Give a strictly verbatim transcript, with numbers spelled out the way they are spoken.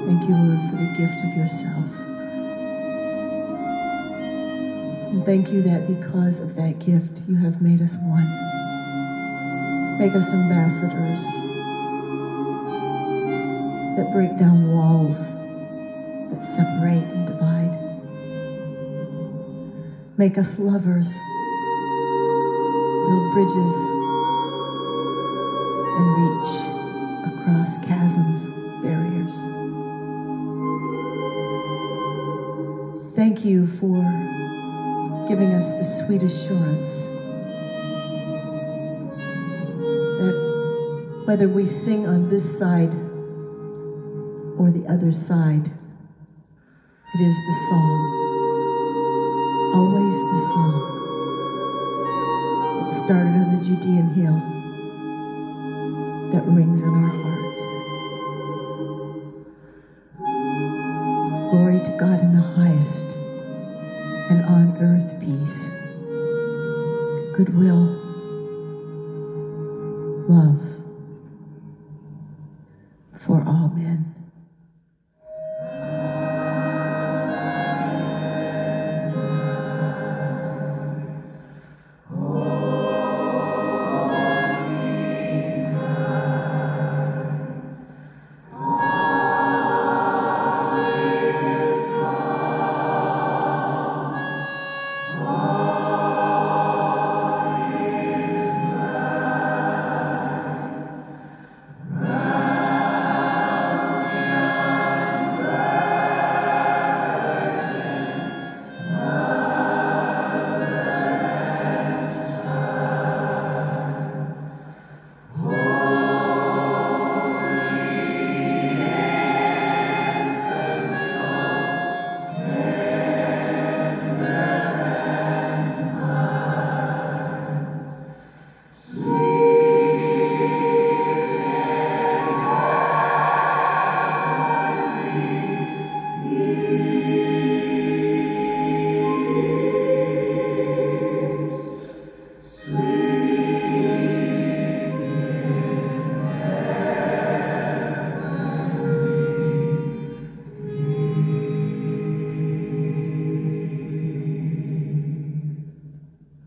Thank you, Lord, for the gift of yourself. And thank you that because of that gift, you have made us one. Make us ambassadors that break down walls that separate and divide. Make us lovers, build bridges, and reach across chasms, barriers. Thank you for giving us the sweet assurance that whether we sing on this side or the other side, it is the song, always the song that started on the Judean hill that rings in our hearts. Glory to God in the highest, and on earth peace, goodwill, love for all men.